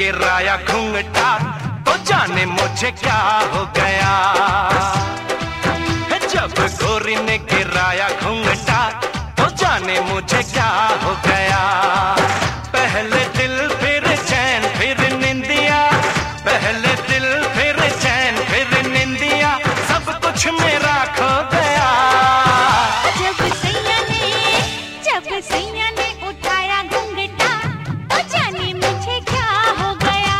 गिराया घूंघटा तो जाने मुझे क्या हो गया। जब गोरी ने गिराया घूंघटा तो जाने मुझे क्या हो गया। पहले दिल फिर चैन फिर निंदिया, पहले दिल फिर चैन फिर निंदिया, सब कुछ मेरा खो गया। जब सैया ने उठाया घूंघटा तो जाने मुझे क्या हो गया।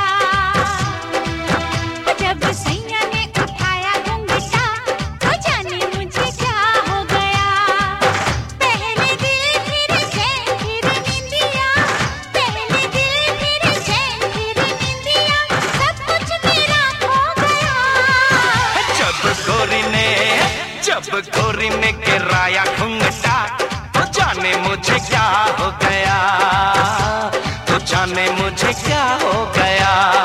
जब सैया ने उठाया घूंघटा तो जाने मुझे क्या हो गया। पहले दिल फिर चैन फिर निंदिया, पहले दिल फिर चैन फिर निंदिया, सब कुछ मेरा खो गया। जब गोरी ने गिराया घूंघटा तो जाने मुझे क्या हो गया, तो जाने मुझे क्या हो गया।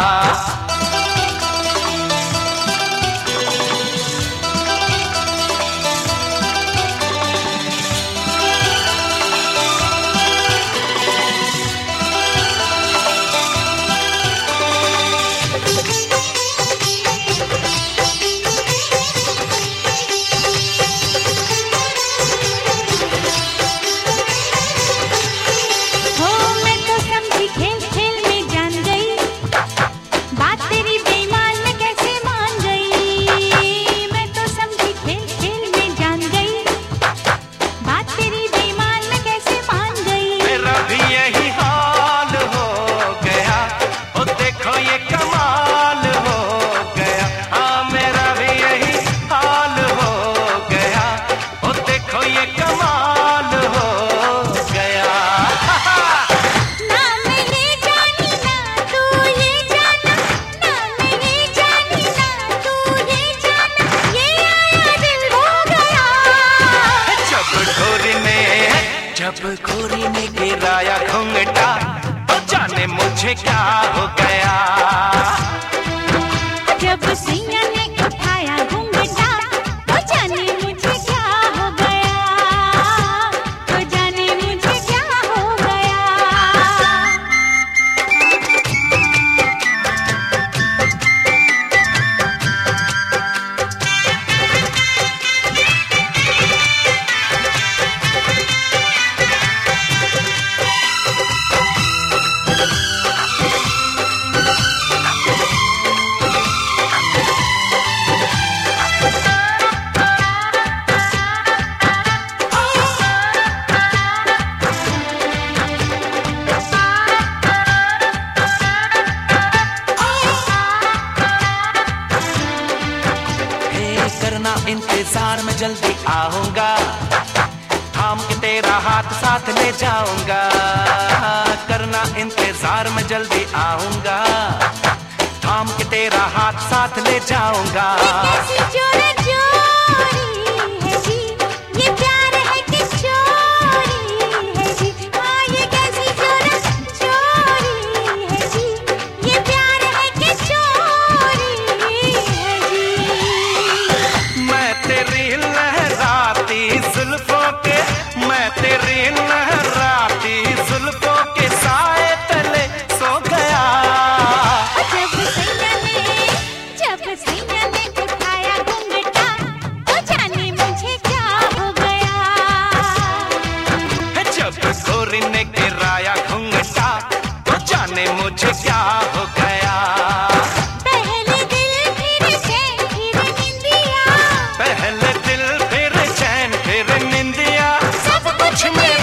जब गोरी ने गिराया घूंघटा तो जाने मुझे क्या हो गया। जब सैया ने उठाया घूंघटा तो जाने मुझे क्या हो गया, तो जाने मुझे क्या हो गया। करना इंतजार में जल्दी आऊंगा, थाम के तेरा हाथ साथ ले जाऊंगा। करना इंतजार में जल्दी आऊंगा, थाम के तेरा हाथ साथ ले जाऊंगा। मैं तेरी लहराती जुल्फों के साए तले सो गया। जब सैया ने उठाया घूंघटा तो जाने मुझे क्या हो गया। जब गोरी ने गिराया घूंघटा तो जाने मुझे क्या हो गया। पहले दिल फिर चैन फिर निंदिया, पहले दिल फिर चैन फिर निंदिया, सब कुछ मेरा